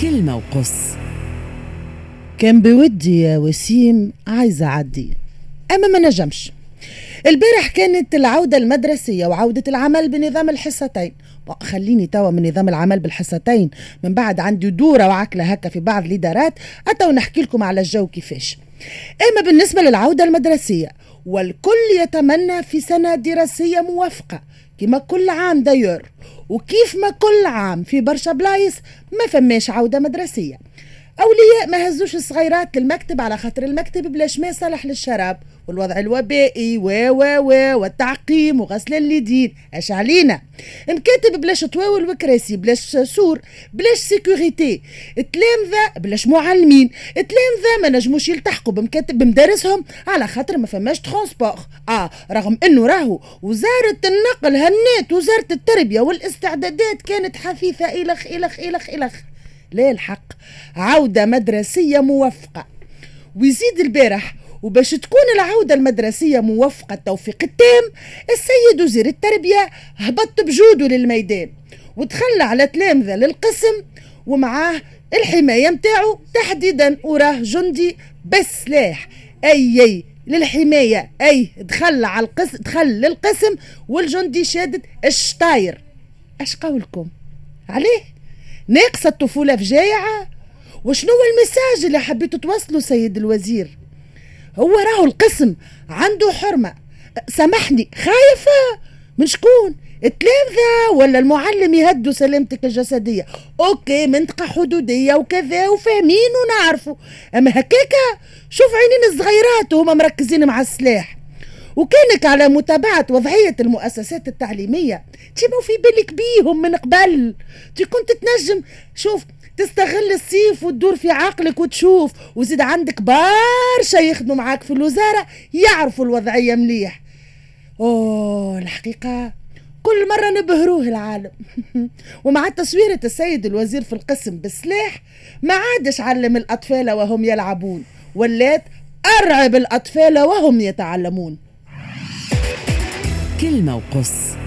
كلمة وقص. كان بودي يا وسيم عايزة أعدي أما ما نجمش. البارح كانت العودة المدرسية وعودة العمل بنظام الحصتين. خليني توا من نظام العمل بالحصتين من بعد عندي دورة وعكلة هكا في بعض الإدارات أتوا نحكي لكم على الجو كيفاش. أما بالنسبة للعودة المدرسية والكل يتمنى في سنة دراسية موفقة كما كل عام داير، وكيف ما كل عام في برشا بلايص ما فماش عودة مدرسية. أولياء ما هزوش الصغيرات للمكتب على خاطر المكتب بلاش ما يصلح للشراب والوضع الوبائي والتعقيم وغسل اليدين. اش علينا مكاتب بلاش طواول وكراسي بلاش سور بلاش سيكوريتي، التلامذة بلاش معلمين، التلامذة ما نجموش يلتحقوا بمكاتب بمدارسهم على خاطر ما فماش ترونسبور. رغم انه راهو وزارة النقل هنات وزارة التربية والاستعدادات كانت حثيثة إلخ إلخ إلخ إلخ. لا الحق عودة مدرسية موفقة. ويزيد البارح وباش تكون العودة المدرسية موفقة التوفيق التام، السيد وزير التربية هبط بجوده للميدان وتخلى على تلامذة للقسم ومعاه الحماية متاعه تحديدا، وراه جندي بسلاح أي للحماية دخل على القسم، دخل للقسم والجندي شادد الشطاير. اش قولكم عليه؟ ناقصة الطفولة في جايعة؟ وشنو المساج اللي حبيتوا توصلوا سيد الوزير؟ هو راهو القسم عنده حرمة، سامحني خايفة من شكون؟ التلامذة ولا المعلم يهدوا سلامتك الجسدية؟ اوكي منطقة حدودية وكذا وفاهمين ونعرفوا، اما هكاكا شوف عينين الصغيرات وهم مركزين مع السلاح. وكانك على متابعة وضعية المؤسسات التعليمية تيمو في بالك بيهم من قبل، كنت تنجم شوف تستغل الصيف وتدور في عقلك وتشوف، وزيد عندك برشا يخدموا معاك في الوزارة يعرفوا الوضعية مليح. الحقيقة كل مرة نبهروه العالم ومع تصويرة السيد الوزير في القسم بالسلاح ما عادش علم الأطفال وهم يلعبون، ولات أرعب الأطفال وهم يتعلمون. كلمة وقص.